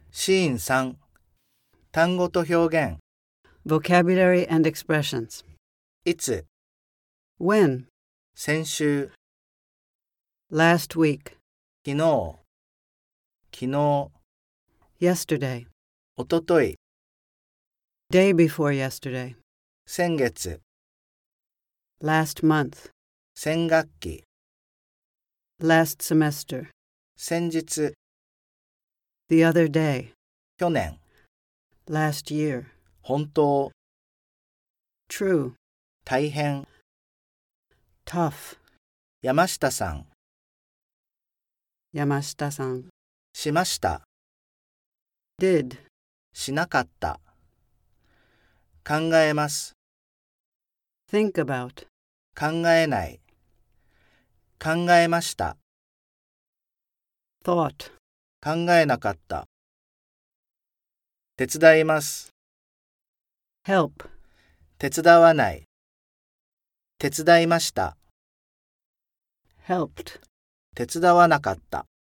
シーン3、単語と表現。 Vocabulary and expressions. いつ、 When? 先週、 Last week. 昨日、昨日、 Yesterday. おととい、 Day before yesterday. 先月、 Last month. 先学期、 Last semester. 先日、 The other day. 去年、 Last year. 本当、 True. 大変、 Tough. 山下さん、 Yamashita-san. しました、 Did. しなかった。考えます、 Think about. 考えない。考えました、 Thought. 考えなかった。手伝います、 Help. 手伝わない。手伝いました、 Helped. 手伝わなかった。